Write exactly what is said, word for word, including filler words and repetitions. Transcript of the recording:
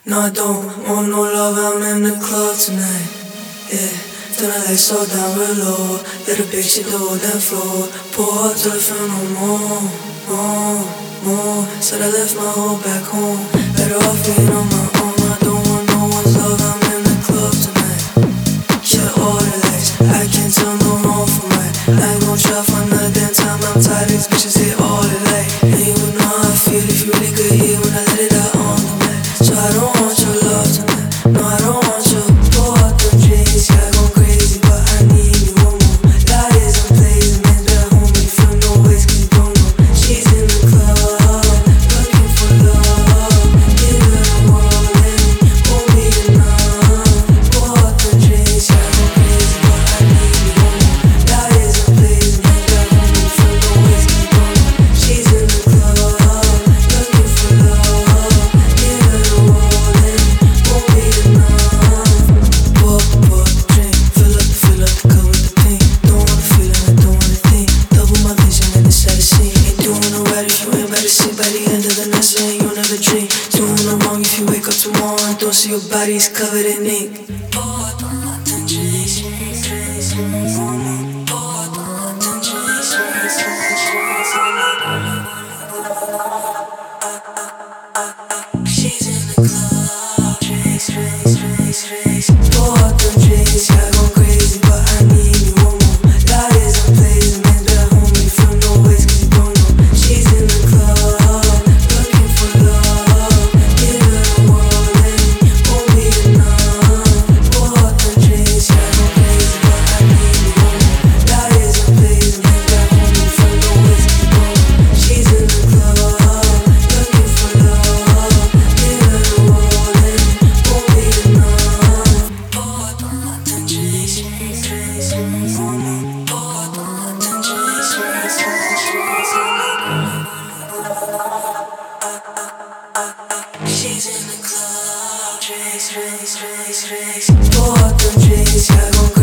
No, I don't want no love, I'm in the club tonight. Yeah, turn the lights so down real low. Let a bitch hit the wooden floor. Pour up till I feel no more, more, more. Said I left my hoe back home. Better off being on my own. I don't want no one's love, I'm in the club tonight. Yeah, all the lights, I can't tell no wrong from right. I ain't gon' try for another damn time. I'm tired of these bitches, they all the light. And you would know how I feel if you really could hear when I let it out on the mic. So I don't want your love tonight. No, I don't want your pour out them drinks. Yeah, I go crazy, but I need you one more. Liars and plays and men back home. You feel no ways 'cause you don't know. She's in the club, looking for love. Give her the world and it won't be enough. Pour out them drinks. Yeah, I go crazy, but I need you one more. Liars and plays and men back home. You feel no ways 'cause you don't know. She's in the club, looking for love. Give her the world and it won't be enough. Pour, pour, drink, fill up, fill up the cup with the pink. Don't wanna feel it, I don't wanna think. Double my vision and it's sad to see. Ain't doing no right if you ain't better see. By the end of the night, saying you'll never drink. Doing no wrong if you wake up tomorrow and don't see your body's covered in ink. Pour out them drinks, drinks, drinks on me. Pour out them drinks, drinks, drinks, drinks on me. She's in the club, drinks, drinks, drinks, drinks. Pour out them drinks, yeah, I go crazy, but I need you one more. Liars and plays and men back home, you feel no ways 'cause you don't know. She's in the club, looking for love. Give her the world and it won't be enough. Pour out them drinks, yeah, I go crazy, but I need you one more. Liars and plays and men back home, you feel no ways 'cause you don't know. She's in the club, looking for love. Give her the world and it won't be enough. Pour out them drinks, drinks, drinks on me. Pour out them drinks, drinks, drinks, drinks on me. She's in the club, drinks, drinks, drinks, drinks. Pour out them drinks, yeah, I go crazy.